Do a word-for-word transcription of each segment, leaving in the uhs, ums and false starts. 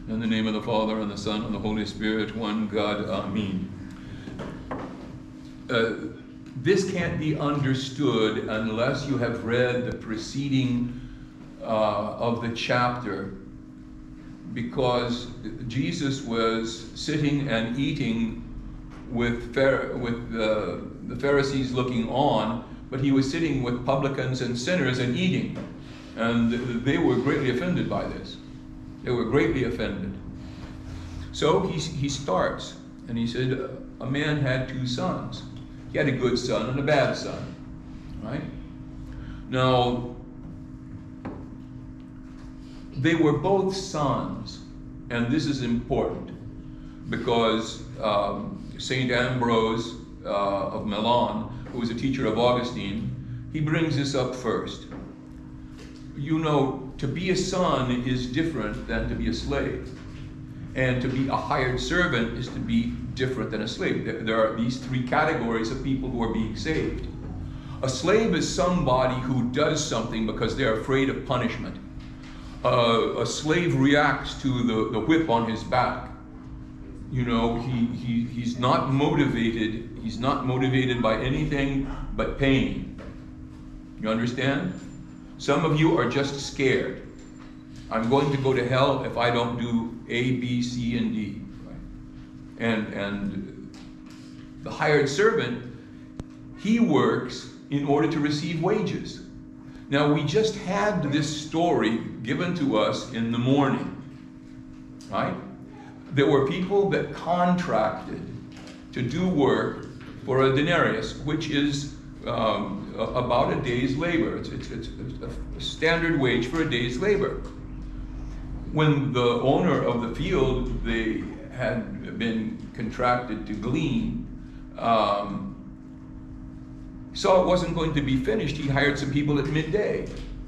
In the name of the Father, and the Son, and the Holy Spirit, one God, Amen. Uh, this can't be understood unless you have read the preceding uh, of the chapter, because Jesus was sitting and eating with, with uh, the Pharisees looking on, but he was sitting with publicans and sinners and eating. And they were greatly offended by this. They were greatly offended. So he, he starts, and he said, a man had two sons. He had a good son and a bad son, right? Now, they were both sons, and this is important because um, Saint Ambrose uh, of Milan, who was a teacher of Augustine, he brings this up first. You know, to be a son is different than to be a slave. And to be a hired servant is to be different than a slave. There, there are these three categories of people who are being saved. A slave is somebody who does something because they're afraid of punishment. Uh, a slave reacts to the, the whip on his back. You know, he, he, he's not motivated, he's not motivated by anything but pain. You understand? Some of you are just scared. I'm going to go to hell if I don't do A, B, C, and D. Right? And, and the hired servant, he works in order to receive wages. Now, we just had this story given to us in the morning, right? There were people that contracted to do work for a denarius, which is um, about a day's labor. It's, it's, it's a standard wage for a day's labor. When the owner of the field, they had been contracted to glean, um, saw it wasn't going to be finished, he hired some people at midday.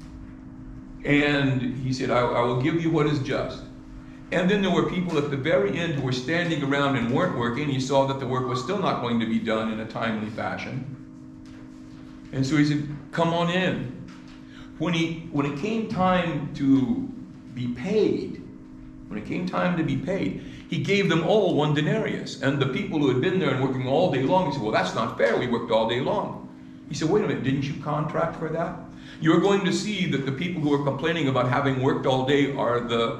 And he said, I, I will give you what is just. And then there were people at the very end who were standing around and weren't working. He saw that the work was still not going to be done in a timely fashion. And so he said, come on in. When, he, when it came time to be paid, when it came time to be paid, he gave them all one denarius. And the people who had been there and working all day long, he said, well, that's not fair, we worked all day long. He said, wait a minute, didn't you contract for that? You're going to see that the people who are complaining about having worked all day are the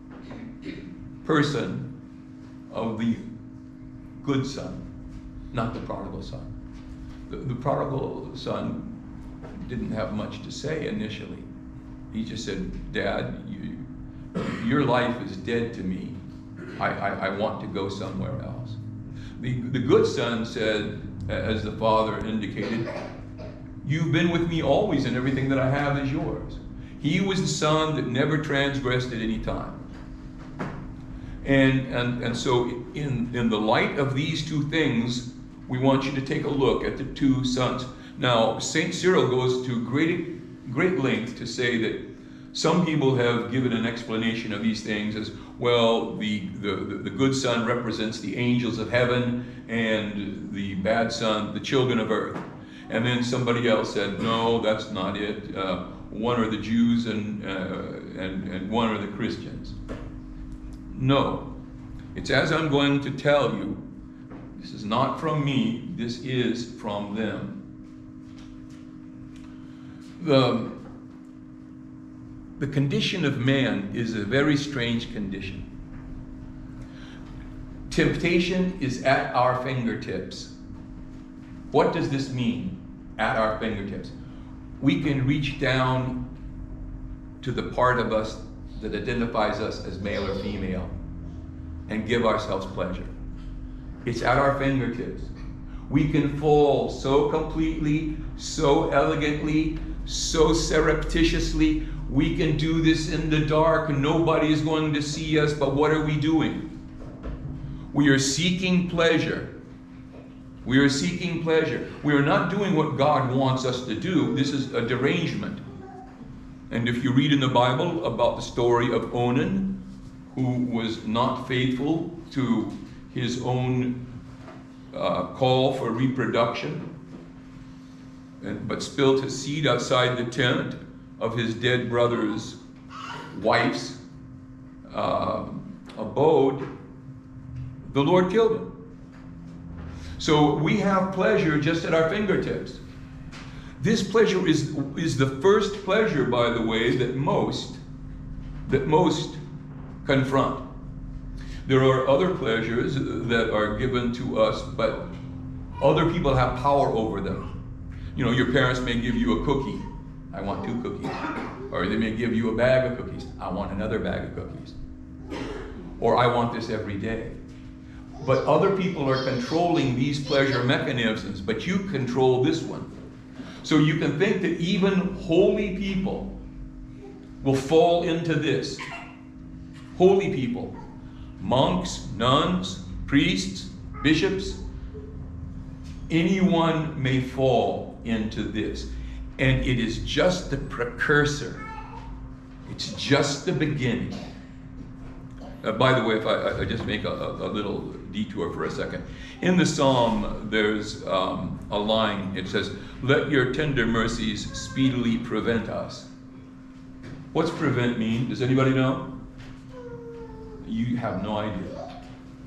person of the good son, not the prodigal son. The, the prodigal son didn't have much to say initially. He just said, Dad, you, your life is dead to me. I, I, I want to go somewhere else. The, the good son said, as the father indicated, you've been with me always and everything that I have is yours. He was the son that never transgressed at any time. And, and, and so in, in the light of these two things, we want you to take a look at the two sons. Now, Saint Cyril goes to great, great length to say that some people have given an explanation of these things as, well, the, the, the good son represents the angels of heaven and the bad son, the children of earth. And then somebody else said, no, that's not it. Uh, one are the Jews and, uh, and, and one are the Christians. No, it's as I'm going to tell you. This is not from me, this is from them. The, the condition of man is a very strange condition. Temptation is at our fingertips. What does this mean, at our fingertips? We can reach down to the part of us that identifies us as male or female and give ourselves pleasure. It's at our fingertips. We can fall so completely, so elegantly, so surreptitiously. We can do this in the dark. Nobody is going to see us, but what are we doing? We are seeking pleasure. We are seeking pleasure. We are not doing what God wants us to do. This is a derangement. And if you read in the Bible about the story of Onan, who was not faithful to his own uh, call for reproduction, and, but spilled his seed outside the tent of his dead brother's wife's uh, abode, the Lord killed him. So we have pleasure just at our fingertips. This pleasure is, is the first pleasure, by the way, that most, that most confront. There are other pleasures that are given to us, but other people have power over them. You know, your parents may give you a cookie. I want two cookies. Or they may give you a bag of cookies. I want another bag of cookies. Or I want this every day. But other people are controlling these pleasure mechanisms, but you control this one. So you can think that even holy people will fall into this. Holy people, monks, nuns, priests, bishops, anyone may fall into this. And it is just the precursor. It's just the beginning. Uh, by the way, if I, I just make a, a little detour for a second. In the psalm, there's um, a line. It says, "Let your tender mercies speedily prevent us." What's prevent mean? Does anybody know? You have no idea.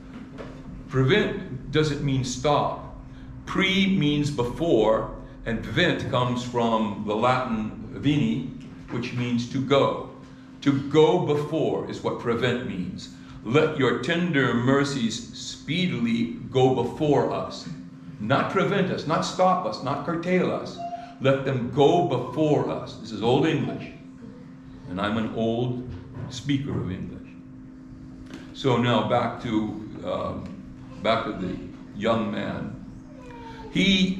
Prevent doesn't mean stop. Pre means before, and vent comes from the Latin veni, which means to go. To go before is what prevent means. Let your tender mercies speedily go before us. Not prevent us, not stop us, not curtail us. Let them go before us. This is Old English. And I'm an old speaker of English. So now back to, um, back to the young man. He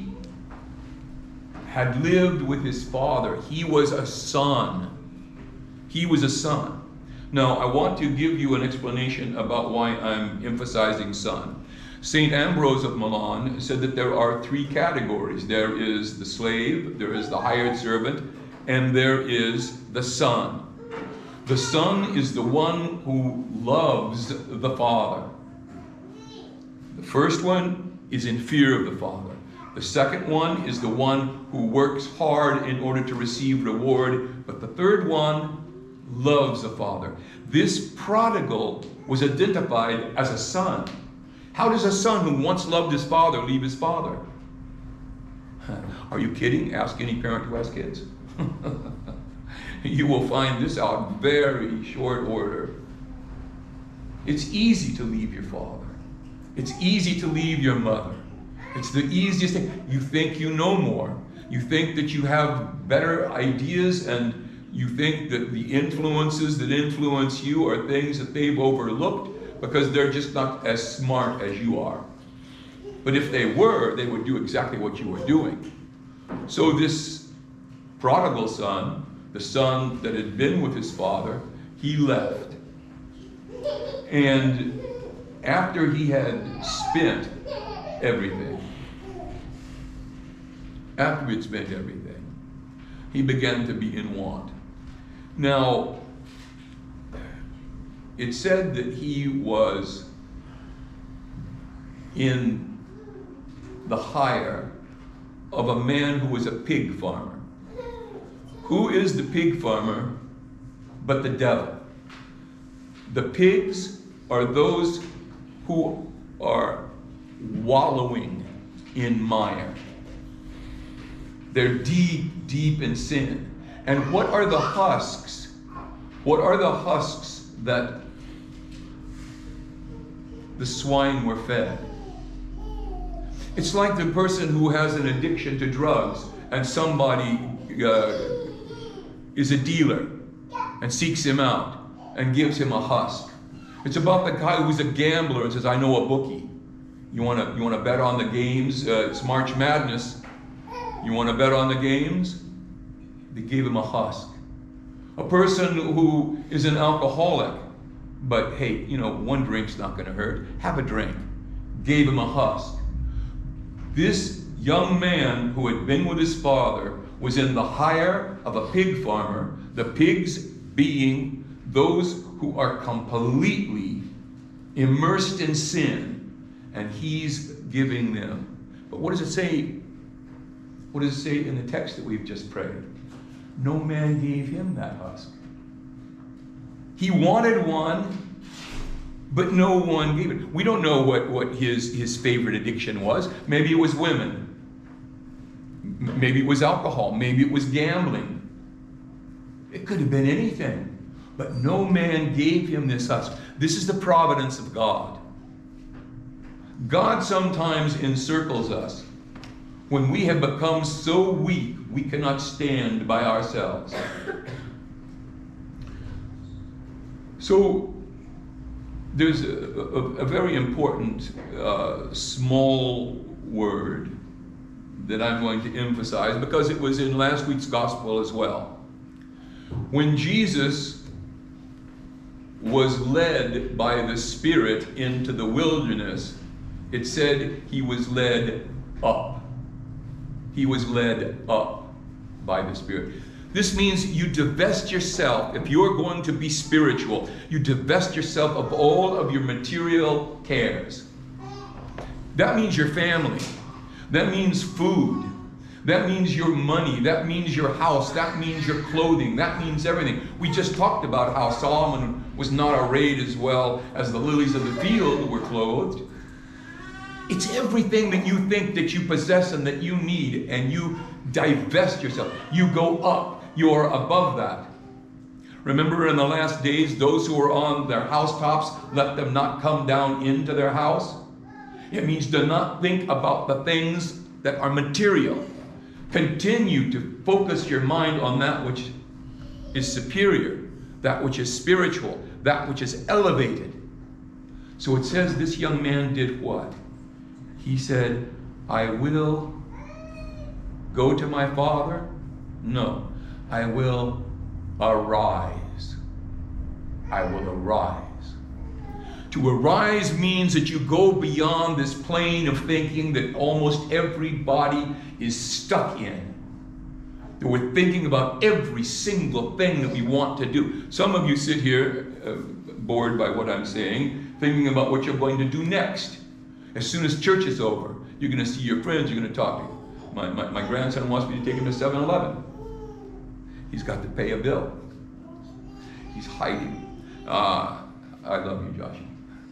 had lived with his father. He was a son. He was a son. Now, I want to give you an explanation about why I'm emphasizing son. Saint Ambrose of Milan said that there are three categories. There is the slave, there is the hired servant, and there is the son. The son is the one who loves the father. The first one is in fear of the father. The second one is the one who works hard in order to receive reward. But the third one loves the father. This prodigal was identified as a son. How does a son who once loved his father leave his father? Are you kidding? Ask any parent who has kids. You will find this out very short order. It's easy to leave your father. It's easy to leave your mother. It's the easiest thing. You think you know more. You think that you have better ideas, and you think that the influences that influence you are things that they've overlooked because they're just not as smart as you are. But if they were, they would do exactly what you were doing. So this prodigal son, the son that had been with his father, he left. And after he had spent everything, after he had spent everything, he began to be in want. Now, it said that he was in the hire of a man who was a pig farmer. Who is the pig farmer but the devil? The pigs are those who are wallowing in mire. They're deep, deep in sin. And what are the husks? What are the husks that the swine were fed? It's like the person who has an addiction to drugs and somebody uh, is a dealer and seeks him out and gives him a husk. It's about the guy who's a gambler and says, I know a bookie. You want to you want to bet on the games? Uh, it's March Madness. You want to bet on the games? They gave him a husk. A person who is an alcoholic, but hey, you know, one drink's not going to hurt. Have a drink. Gave him a husk. This young man who had been with his father was in the hire of a pig farmer, the pigs being those who are completely immersed in sin, and he's giving them. But what does it say? What does it say in the text that we've just prayed? No man gave him that husk. He wanted one, but no one gave it. We don't know what, what his, his favorite addiction was. Maybe it was women. M- Maybe it was alcohol. Maybe it was gambling. It could have been anything. But no man gave him this husk. This is the providence of God. God sometimes encircles us when we have become so weak we cannot stand by ourselves. So there's a, a, a very important uh, small word that I'm going to emphasize because it was in last week's gospel as well. When Jesus was led by the Spirit into the wilderness, it said he was led up. He was led up by the Spirit. This means you divest yourself. If you're going to be spiritual, you divest yourself of all of your material cares. That means your family. That means food. That means your money. That means your house. That means your clothing. That means everything. We just talked about how Solomon was not arrayed as well as the lilies of the field were clothed. It's everything that you think that you possess and that you need, and you divest yourself. You go up. You're above that. Remember in the last days, those who are on their housetops, let them not come down into their house. It means do not think about the things that are material. Continue to focus your mind on that which is superior, that which is spiritual, that which is elevated. So it says this young man did what? He said, I will go to my father? No, I will arise. I will arise. To arise means that you go beyond this plane of thinking that almost everybody is stuck in. That we're thinking about every single thing that we want to do. Some of you sit here, uh, bored by what I'm saying, thinking about what you're going to do next. As soon as church is over, you're going to see your friends, you're going to talk to you. My, my, my grandson wants me to take him to seven eleven. He's got to pay a bill. He's hiding. Uh, I love you, Josh.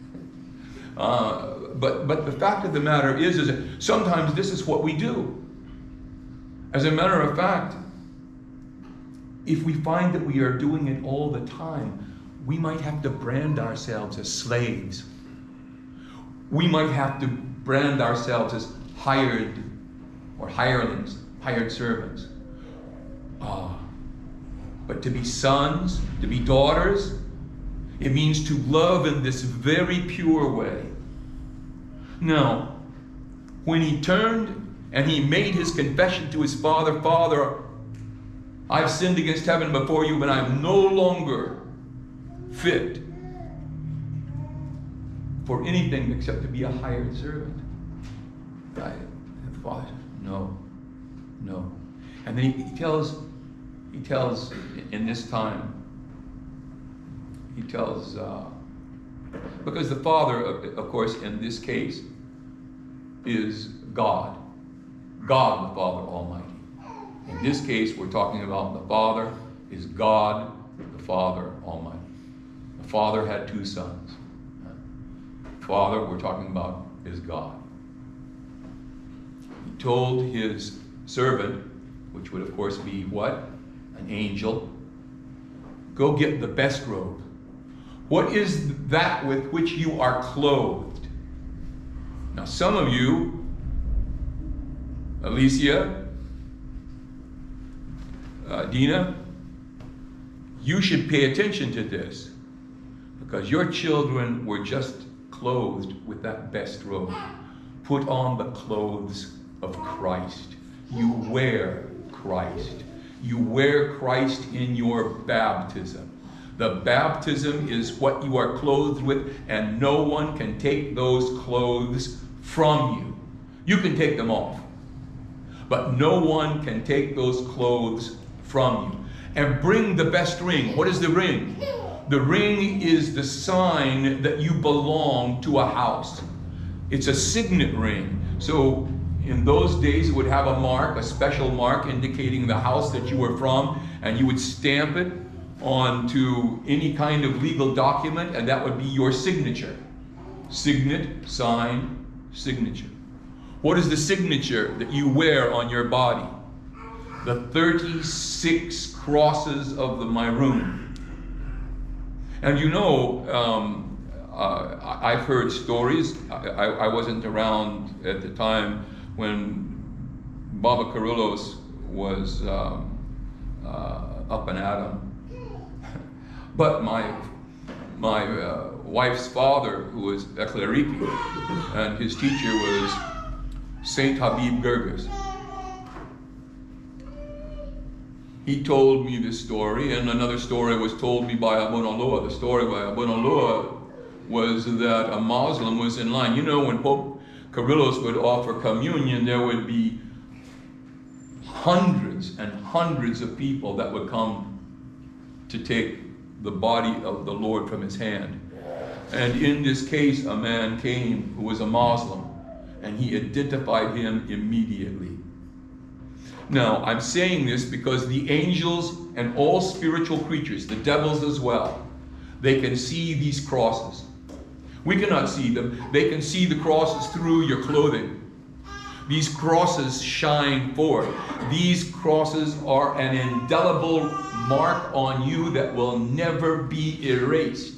Uh, but, but the fact of the matter is, is that sometimes this is what we do. As a matter of fact, if we find that we are doing it all the time, we might have to brand ourselves as slaves. We might have to brand ourselves as hired or hirelings, hired servants. Uh, but to be sons, to be daughters, it means to love in this very pure way. Now, when he turned and he made his confession to his father, Father, I've sinned against heaven before you, but I'm no longer fit for anything except to be a hired servant. I, the father says, no, no. And then he, he tells, he tells in this time, he tells, uh, because the Father, of course, in this case, is God. God the Father Almighty. In this case, we're talking about the Father is God the Father Almighty. The Father had two sons. The Father we're talking about is God. He told his servant, which would of course be what? An angel. Go get the best robe. What is that with which you are clothed? Now some of you, Alicia, uh, Dina, you should pay attention to this because your children were just clothed with that best robe. Put on the clothes of Christ. You wear Christ. You wear Christ in your baptism. The baptism is what you are clothed with, and no one can take those clothes from you. You can take them off, but no one can take those clothes from you. And bring the best ring. What is the ring? The ring is the sign that you belong to a house. It's a signet ring. So in those days, it would have a mark, a special mark indicating the house that you were from, and you would stamp it onto any kind of legal document, and that would be your signature. Signet, sign, signature. What is the signature that you wear on your body? The thirty-six crosses of the Maroon. And you know, um, uh, I've heard stories. I, I, I wasn't around at the time when Baba Kyrillos was um, uh, up and at 'em. But my my uh, wife's father, who was a clerici, and his teacher was Saint Habib Girgis. He told me this story, and another story was told me by Abu Nalua. The story by Abu Nalua was that a Muslim was in line. You know, when Pope Kyrillos would offer communion, there would be hundreds and hundreds of people that would come to take the body of the Lord from his hand. And in this case, a man came who was a Muslim, and he identified him immediately. Now, I'm saying this because the angels and all spiritual creatures, the devils as well, they can see these crosses. We cannot see them. They can see the crosses through your clothing. These crosses shine forth. These crosses are an indelible mark on you that will never be erased.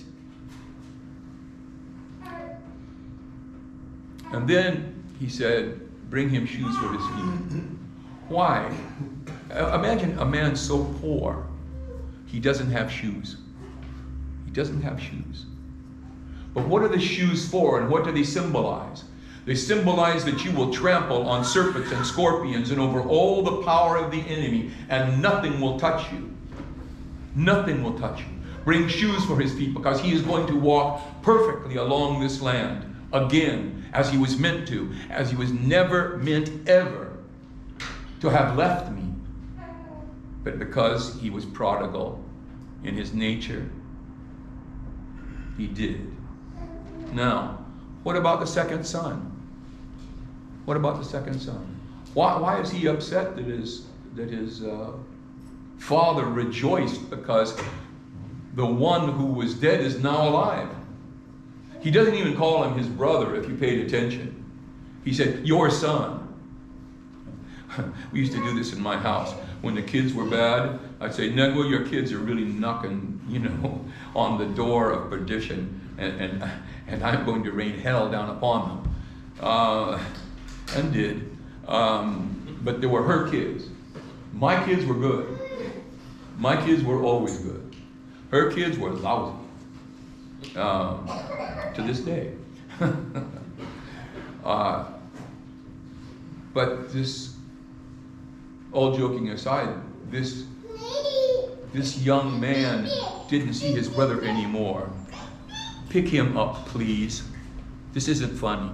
And then he said, bring him shoes for his feet. Why? Imagine a man so poor, he doesn't have shoes. He doesn't have shoes. But what are the shoes for, and what do they symbolize? They symbolize that you will trample on serpents and scorpions and over all the power of the enemy, and nothing will touch you. Nothing will touch you. Bring shoes for his feet, because he is going to walk perfectly along this land again, as he was meant to, as he was never meant ever to have left me. But because he was prodigal in his nature, he did. Now, what about the second son? What about the second son? Why, why is he upset that his, that his uh, father rejoiced because the one who was dead is now alive? He doesn't even call him his brother, if you paid attention. He said, your son. We used to do this in my house. When the kids were bad, I'd say, Negro, your kids are really knocking, you know, on the door of perdition, and, and, and I'm going to rain hell down upon them. Uh, and did. Um, but they were her kids. My kids were good. My kids were always good. Her kids were lousy. Um, to this day. uh, but this, all joking aside, this, this young man didn't see his brother anymore. Pick him up, please. This isn't funny.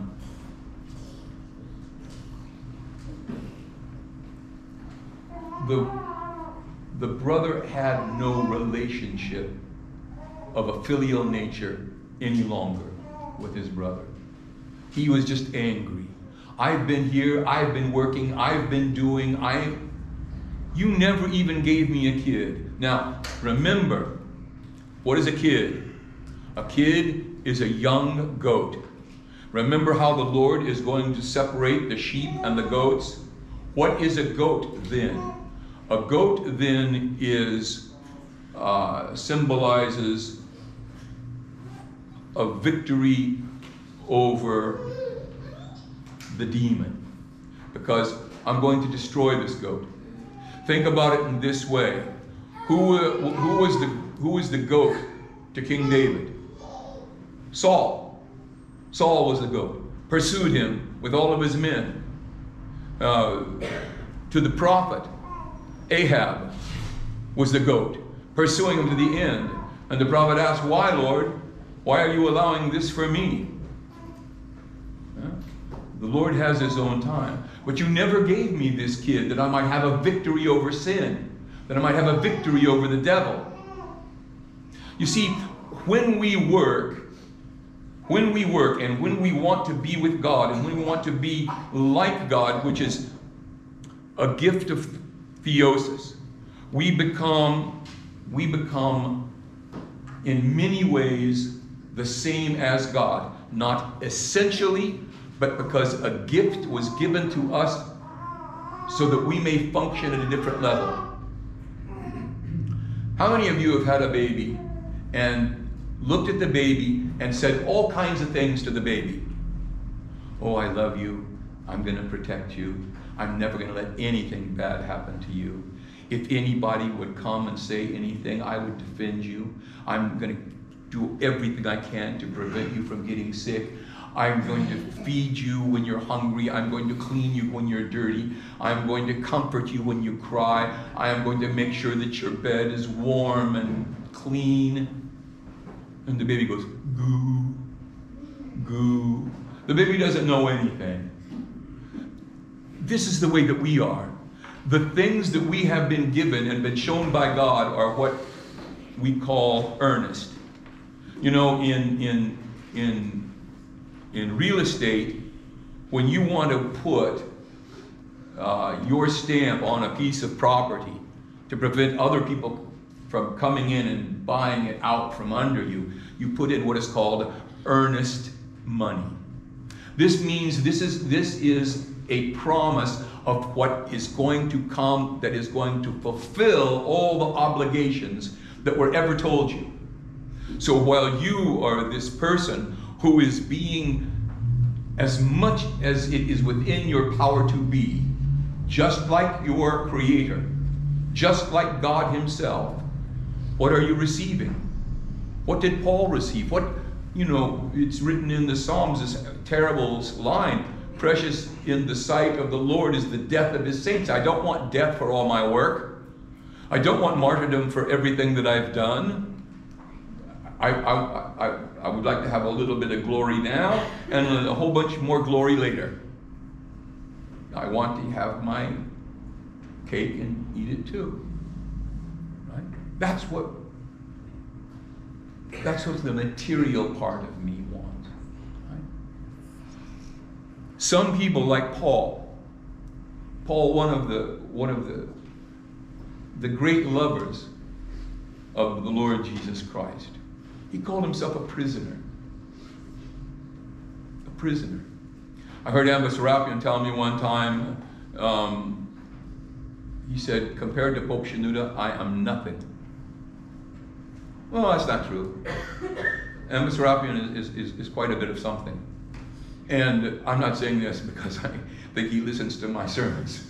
The, the brother had no relationship of a filial nature any longer with his brother. He was just angry. I've been here, I've been working, I've been doing, I, you never even gave me a kid. Now, remember, what is a kid? A kid is a young goat. Remember how the Lord is going to separate the sheep and the goats? What is a goat then? A goat then is, uh, symbolizes a victory over the demon, because I'm going to destroy this goat. Think about it in this way. Who, uh, who, was the, who was the goat to King David? Saul. Saul was the goat. Pursued him with all of his men. Uh, to the prophet, Ahab was the goat, pursuing him to the end. And the prophet asked, why, Lord? Why are you allowing this for me? Yeah? The Lord has his own time. But you never gave me this kid that I might have a victory over sin, that I might have a victory over the devil. You see, when we work, when we work and when we want to be with God and when we want to be like God, which is a gift of theosis, we become we become in many ways the same as God. Not essentially, but because a gift was given to us so that we may function at a different level. How many of you have had a baby and looked at the baby and said all kinds of things to the baby? Oh, I love you. I'm going to protect you. I'm never going to let anything bad happen to you. If anybody would come and say anything, I would defend you. I'm going to do everything I can to prevent you from getting sick. I'm going to feed you when you're hungry. I'm going to clean you when you're dirty. I'm going to comfort you when you cry. I am going to make sure that your bed is warm and clean. And the baby goes, goo, goo. The baby doesn't know anything. This is the way that we are. The things that we have been given and been shown by God are what we call earnest. You know, in in in in real estate, when you want to put uh, your stamp on a piece of property to prevent other people from coming in and buying it out from under you, you put in what is called earnest money. This means this is this is a promise of what is going to come, that is going to fulfill all the obligations that were ever told you. So while you are this person who is being, as much as it is within your power to be, just like your Creator, just like God Himself, what are you receiving? What did Paul receive? What, you know, it's written in the Psalms, this terrible line, precious in the sight of the Lord is the death of His saints. I don't want death for all my work. I don't want martyrdom for everything that I've done. I, I, I, I would like to have a little bit of glory now and a whole bunch more glory later. I want to have my cake and eat it too. Right? That's what that's what the material part of me wants. Right? Some people, like Paul, Paul, one of the one of the the great lovers of the Lord Jesus Christ, he called himself a prisoner. A prisoner. I heard Amos Serapion tell me one time, um, he said, compared to Pope Shenouda, I am nothing. Well, that's not true. Amos Serapion is, is, is quite a bit of something. And I'm not saying this because I think he listens to my sermons.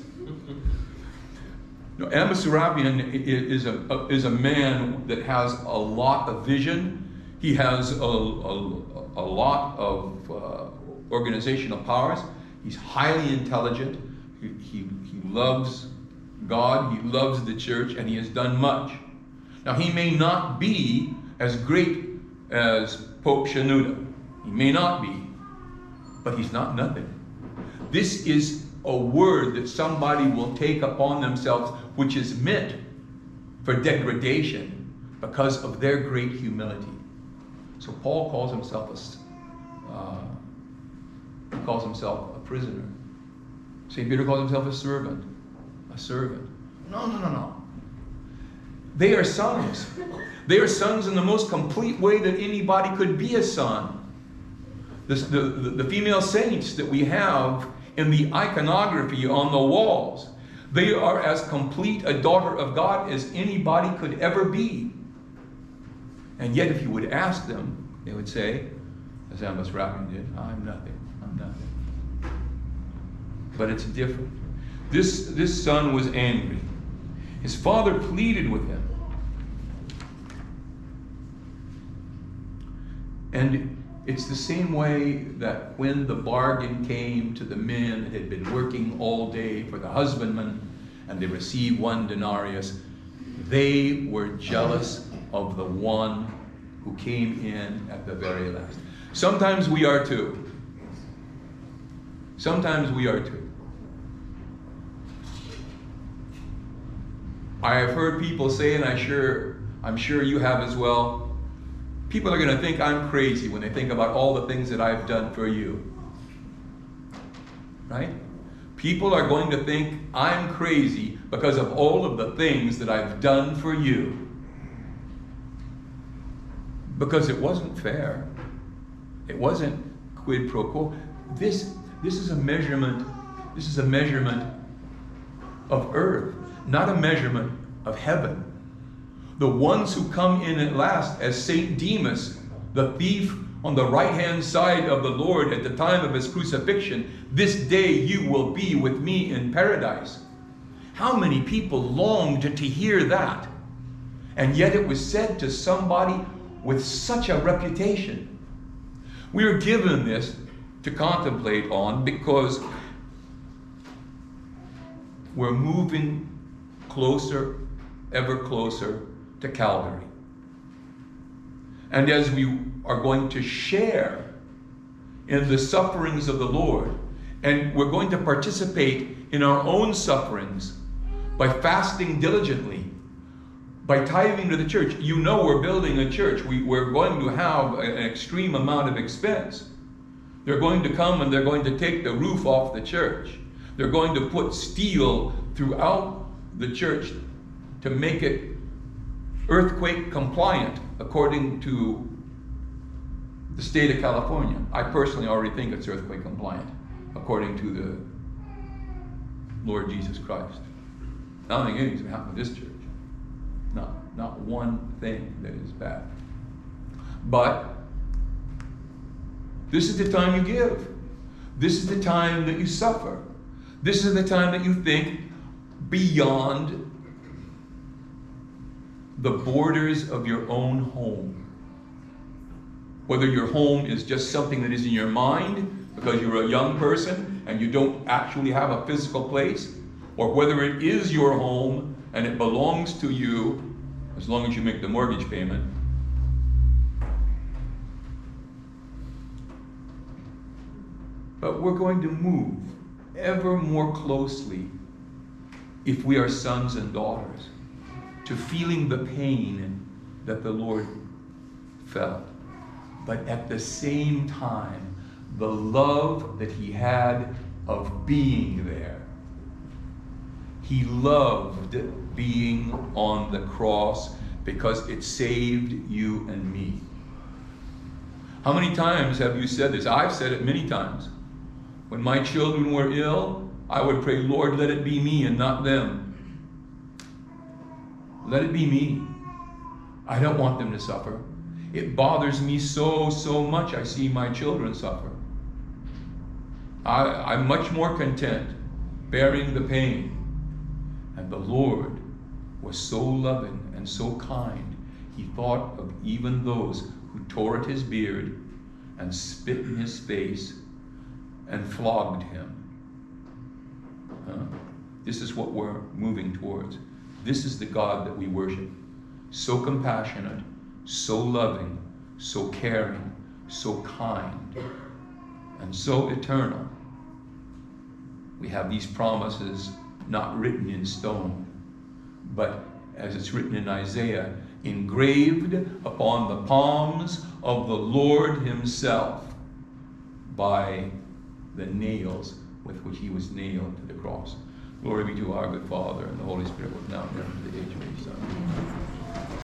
No, Amos Serapion is a, is a man that has a lot of vision. He has a, a, a lot of uh, organizational powers. He's highly intelligent. He, he, he loves God. He loves the church, and he has done much. Now, he may not be as great as Pope Shenouda. He may not be, but he's not nothing. This is a word that somebody will take upon themselves, which is meant for degradation because of their great humility. So Paul calls himself a, uh, he calls himself a prisoner. Saint Peter calls himself a servant. A servant. No, no, no, no. They are sons. They are sons in the most complete way that anybody could be a son. The, the, the female saints that we have in the iconography on the walls, they are as complete a daughter of God as anybody could ever be. And yet if you would ask them, they would say, as Amos Serapion did, I'm nothing, I'm nothing. But it's different. This, this son was angry. His father pleaded with him. And it's the same way that when the bargain came to the men that had been working all day for the husbandman, and they received one denarius, they were jealous of the one who came in at the very last. Sometimes we are too. Sometimes we are too. I have heard people say, and I sure, I'm sure you have as well, people are going to think I'm crazy when they think about all the things that I've done for you. Right? People are going to think I'm crazy because of all of the things that I've done for you. because it wasn't fair. It wasn't quid pro quo. This, this is a measurement, this is a measurement of earth, not a measurement of heaven. The ones who come in at last, as Saint Demas, the thief on the right-hand side of the Lord at the time of his crucifixion, this day you will be with me in paradise. How many people longed to hear that? And yet it was said to somebody with such a reputation. We are given this to contemplate on because we're moving closer, ever closer to Calvary. And as we are going to share in the sufferings of the Lord, and we're going to participate in our own sufferings by fasting diligently, by tithing to the church. You know we're building a church. We, we're going to have an extreme amount of expense. They're going to come and they're going to take the roof off the church. They're going to put steel throughout the church to make it earthquake compliant according to the state of California. I personally already think it's earthquake compliant according to the Lord Jesus Christ. I don't think anything's going to happen to this church. Not, not one thing that is bad. But this is the time you give. This is the time that you suffer. This is the time that you think beyond the borders of your own home. Whether your home is just something that is in your mind because you're a young person and you don't actually have a physical place, or whether it is your home and it belongs to you as long as you make the mortgage payment. But we're going to move ever more closely, if we are sons and daughters, to feeling the pain that the Lord felt. But at the same time, the love that he had of being there. He loved being on the cross because it saved you and me. How many times have you said this? I've said it many times. When my children were ill, I would pray, Lord, let it be me and not them. Let it be me. I don't want them to suffer. It bothers me so, so much I see my children suffer. I, I'm much more content bearing the pain. And the Lord was so loving and so kind, he thought of even those who tore at his beard and spit in his face and flogged him. Huh? This is what we're moving towards. This is the God that we worship. So compassionate, so loving, so caring, so kind, and so eternal. We have these promises not written in stone, but as it's written in Isaiah, engraved upon the palms of the Lord himself by the nails with which he was nailed to the cross. Glory be to our good Father and the Holy Spirit, now and ever to the age of his Son.